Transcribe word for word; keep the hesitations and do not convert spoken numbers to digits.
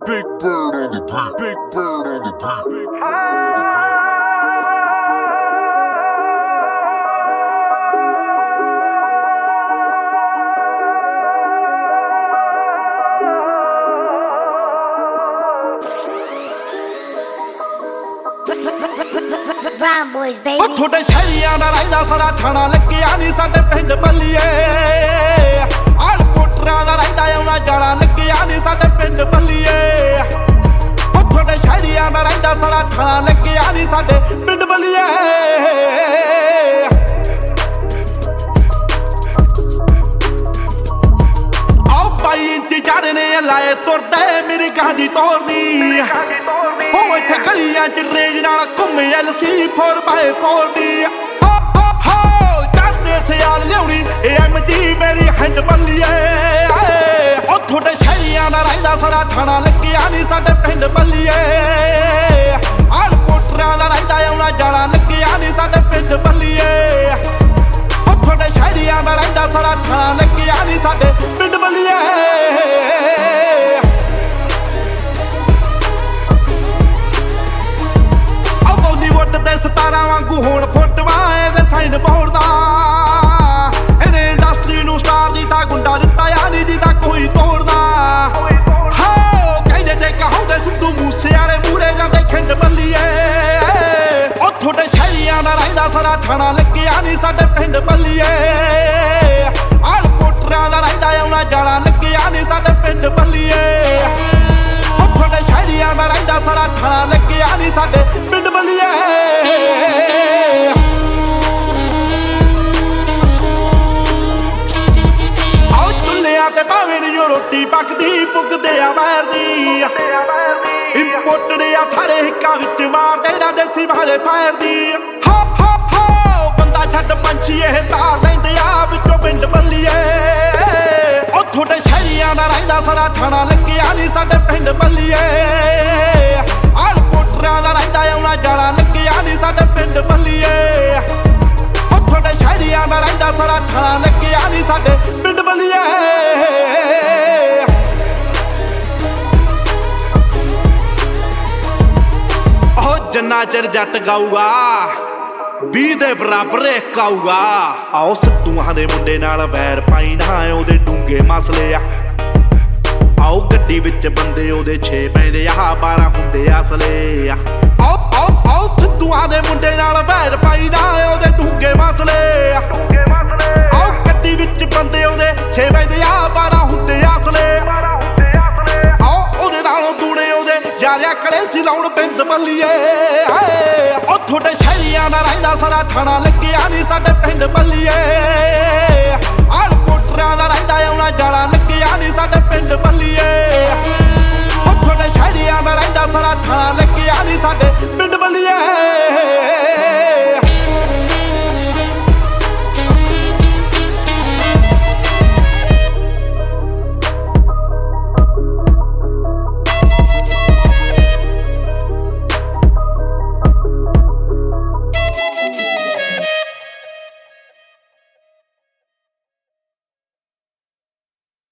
Big bird on the beat. Big bird on the beat. Big bird on the beat. Brown boys, baby. ਉਹ ਤੁਹਾਡੇ ਸ਼ਹਿਰੀਆਂ ਦਾ ਰਹਿੰਦਾ ਸਾਰਾ ਠਾਣਾ ਲੱਗਿਆ ਨਹੀਂ ਸਾਡੇ ਪਿੰਡ ਬੱਲੀਏ ਆਲ ਪੋਟਰਾਂ ਦਾ ਰਹਿੰਦਾ ਆਉਣਾ ਜਾਣਾ ਲੱਗਿਆ ਨਹੀਂ ਸਾਡੇ ਪਿੰਡ ਬੱਲੀਏ ਉਹ ਤੁਹਾਡੇ ਸ਼ਹਿਰੀਆਂ ਦਾ ਰਹਿੰਦਾ ਸਾਰਾ ਠਾਣਾ ਲੱਗਿਆ ਨਹੀਂ ਸਾਡੇ ਪਿੰਡ ਬੱਲੀਏ ਆਓ ਬਾਈ ਇੰਤਜ਼ਾਰ ਨੇ ਲਾਏ ਤੁਰਦੇ ਮੇਰੀ ਕਹਾਣੀ ਤੋਰਨੀ ਉਹ ਇੱਥੇ ਗਲੀਆਂ ਚ ਰੇਂਜ ਨਾਲ ਘੁੰਮੇ L C four by four ਦੀ ਹੋ ਹੋ ਹੋ ਜਾਂਦੇ ਸਿਆਲ ਲਿਆਉਣੀ ਐਮ ਜੀ ਮੇਰੀ ਹੈਂਡ ਬੱਲੀਏ ਉਹ ਤੁਹਾਡੇ ਸ਼ਹਿਰੀਆਂ ਦਾ ਰਹਿੰਦਾ ਸਾਰਾ ਠਾਣਾ ਲੱਗਿਆ ਨਹੀਂ ਸਾਡੇ ਪਿੰਡ ਬੱਲੀਏ ਆਲ ਪੋਟਰਾਂ ਦਾ ਰਹਿੰਦਾ ਆਉਣਾ ਜਾਣਾ ਲੱਗਿਆ ਨਹੀਂ ਸਾਡੇ ਪਿੰਡ ਬੱਲੀਏ ਉਹ ਤੁਹਾਡੇ ਸ਼ਹਿਰੀਆਂ ਦਾ ਰਹਿੰਦਾ ਸਾਰਾ ਠਾਣਾ ਲੱਗਿਆ ਨਹੀਂ ਸਾਡੇ ਪਿੰਡ ਬੱਲੀਏ ਸਤਾਰਾਂ ਵਾਂਗੂ ਹੁਣ ਫੋਟੋਆਂ ਇਹਦੇ ਸਾਈਨ ਬੋਰਡ ਦਾ ਇਹਨੇ ਇੰਡਸਟਰੀ ਨੂੰ ਸਟਾਰ ਦੀ ਤਾਂ ਗੁੰਡਾ ਦਿੱਤਾ ਆ ਨਹੀਂ ਜਿਹਦਾ ਕੋਈ ਤੋੜਦਾ ਹੋ ਕਹਿੰਦੇ ਤੇ ਕਹਾਉਂਦੇ ਸਿੱਧੂ ਮੂਸੇ ਵਾਲੇ ਮੂਰੇ ਜਾਂਦੇ ਖਿੰਡ ਬੱਲੀਏ ਉਹ ਤੁਹਾਡੇ ਸ਼ਹਿਰੀਆਂ ਦਾ ਰਹਿੰਦਾ ਸਾਰਾ ਠਾਣਾ ਲੱਗਿਆ ਨਹੀਂ ਸਾਡੇ ਪਿੰਡ ਬੱਲੀਏ ਆਲ ਪੋਟਰਾਂ ਦਾ ਰਹਿੰਦਾ ਆਉਣਾ ਜਾਣਾ ਲੱਗਿਆ ਨਹੀਂ ਸਾਡੇ ਪਿੰਡ ਬੱਲੀਏ ਉਹ ਤੁਹਾਡੇ ਸ਼ਹਿਰੀਆਂ ਦਾ ਰਹਿੰਦਾ ਸਾਰਾ ਠਾਣਾ ਲੱਗਿਆ ਨਹੀਂ ਸਾਡੇ ਪਿੰਡ ਬੱਲੀਏ ਤੇ ਭਾਵੇਂ ਨੀ ਰੋਟੀ ਪੱਕਦੀ ਪੁੱਗਦੇ ਆ ਵੈਰ ਦੀ ਇੰਪੋਰਟਡ ਆ ਸਾਰੇ ਹਿੱਕਾਂ ਵਿੱਚ ਮਾਰਦੇ ਨਾ ਦੇਸੀ ਵਾਲੇ ਫਾਇਰ ਦੀ ਹੋ ਹੋ ਹੋ ਬੰਦਾ ਛੱਡ ਪੰਛੀ ਇਹ ਤਾਰ ਲੈਂਦੇ ਆ ਵਿੱਚੋਂ ਪਿੰਡ ਬੱਲੀਏ ਉਹ ਤੁਹਾਡੇ ਸ਼ਹਿਰੀਆਂ ਦਾ ਰਹਿੰਦਾ ਸਾਰਾ ਠਾਣਾ ਲੱਗਿਆ ਨਹੀਂ ਸਾਡੇ ਪਿੰਡ ਬੱਲੀਏ ਆਲ ਪੋਟਰਾਂ ਦਾ ਰਹਿੰਦਾ ਆਉਣਾ ਜਾਣਾ ਲੱਗਿਆ ਨਹੀਂ ਸਾਡੇ ਪਿੰਡ ਬੱਲੀਏ ਉਹ ਤੁਹਾਡੇ ਸ਼ਹਿਰੀਆਂ ਦਾ ਰਹਿੰਦਾ ਸਾਰਾ ਠਾਣਾ ਲੱਗਿਆ ਨਹੀਂ ਸਾਡੇ ਪਿੰਡ ਬੱਲੀਏ ਜਿੰਨਾ ਚਿਰ ਜੱਟ ਗਾਊਗਾ ਵੀਹ ਦੇ ਬਰਾਬਰ ਇੱਕ ਆਊਗਾ ਆਓ ਸਿੱਧੂਆਂ ਦੇ ਮੁੰਡੇ ਨਾਲ ਵੈਰ ਪਾਈ ਨਾ ਉਹਦੇ ਡੂੰਗੇ ਮਸਲੇ ਆ ਆਓ ਗੱਡੀ ਵਿੱਚ ਬੰਦੇ ਉਹਦੇ ਛੇ ਪੈਂਦੇ ਆ ਬਾਰਾਂ ਹੁੰਦੇ ਅਸਲੇ ਆ ਆਓ ਆਓ ਆਓ ਸਿੱਧੂਆਂ ਦੇ ਮੁੰਡੇ ਨਾਲ ਵੈਰ ਪਾਈ ਨਾ ਉਹਦੇ ਡੂੰਗੇ ਮਸਲੇ ਆ ਆਓ ਗੱਡੀ ਵਿੱਚ ਬੰਦੇ ਉਹਦੇ ਛੇ ਪੈਂਦੇ ਆ ਬਾਰਾਂ ਹੁੰਦੇ ਅਸਲੇ ਆਓ ਉਹਦੇ ਨਾਲੋਂ ਦੂਣੇ ਉਹਦੇ ਯਾਰਿਆ ਕਲੇ ਸੀ ਲਾਉਣ ਪਿੰਡ ਬੱਲੀਏ ਉਹ ਤੁਹਾਡੇ ਸ਼ਹਿਰੀਆਂ ਦਾ ਰਹਿੰਦਾ ਸਾਰਾ ਠਾਣਾ ਲੱਗਿਆ ਨਹੀਂ ਸਾਡੇ ਪਿੰਡ ਬੱਲੀਏ